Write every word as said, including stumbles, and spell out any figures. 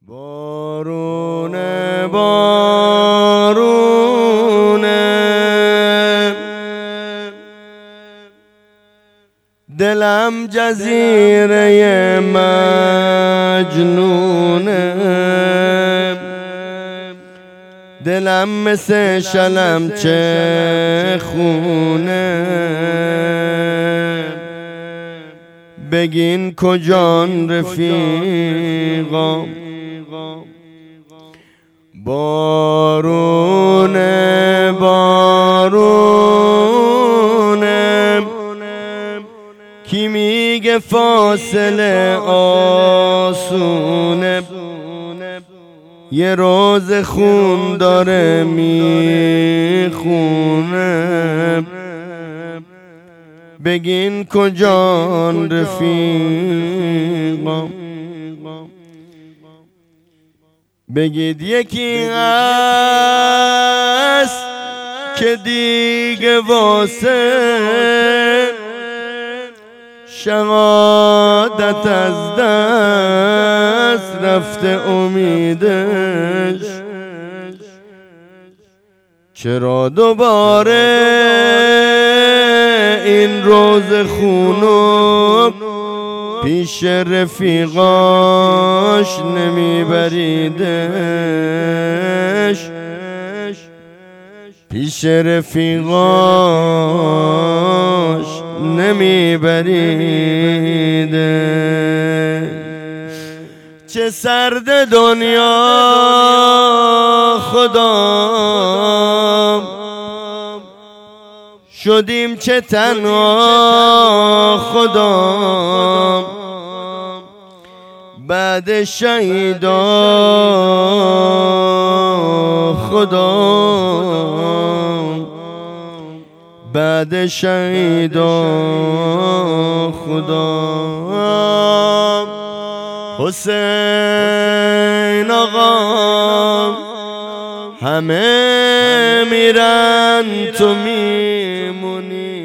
بارونه بارونه دلم جزیره مجنونه، دلم مثل شلم چه خونه. بگین کجان رفیقا بارونه بارونه کی میگه فاصله آسونه، یه روز خون داره میخونه. بگین کجان رفیقا بگید یکی هست که دیگه واسه شهادت از دست رفته امیدش. چرا دوباره این روز خونو پیش رفیقاش نمیبریدش، پیش رفیقاش نمیبریدش. چه سرد دنیا خدا شدیم، چه تنها خدا بعد شهیدا خدا، بعد شهیدا خدا. حسین آقا همه میرن تو میمونی،